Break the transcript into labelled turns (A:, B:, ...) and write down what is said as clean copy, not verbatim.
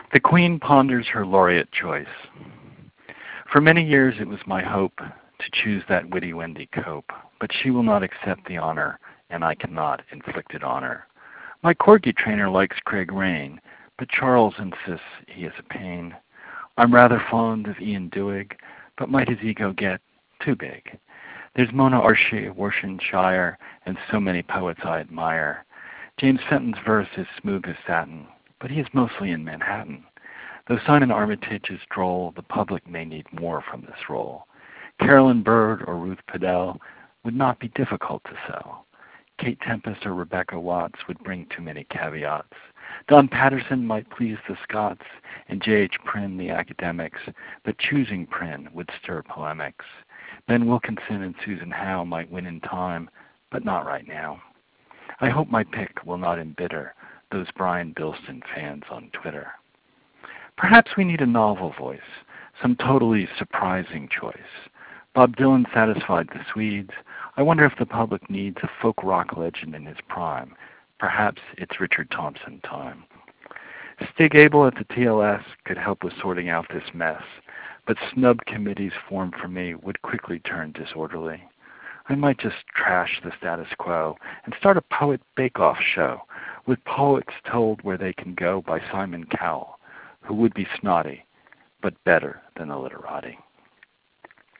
A: The Queen ponders her laureate choice. For many years it was my hope to choose that witty Wendy Cope, but she will not accept the honor, and I cannot inflict it on her. My corgi trainer likes Craig Rain, but Charles insists he is a pain. I'm rather fond of Ian Duig, but might his ego get too big? There's Mona Arshay of Worcestershire, and so many poets I admire. James Fenton's verse is smooth as satin, but he is mostly in Manhattan. Though Simon Armitage is droll, the public may need more from this role. Carolyn Bird or Ruth Padel would not be difficult to sell. Kate Tempest or Rebecca Watts would bring too many caveats. Don Patterson might please the Scots, and J.H. Prynne the academics, but choosing Prynne would stir polemics. Ben Wilkinson and Susan Howe might win in time, but not right now. I hope my pick will not embitter those Brian Bilston fans on Twitter. Perhaps we need a novel voice, some totally surprising choice. Bob Dylan satisfied the Swedes. I wonder if the public needs a folk rock legend in his prime. Perhaps it's Richard Thompson time. Stig Abel at the TLS could help with sorting out this mess, but snub committees formed for me would quickly turn disorderly. I might just trash the status quo and start a poet bake-off show with poets told where they can go by Simon Cowell, who would be snotty, but better than the literati.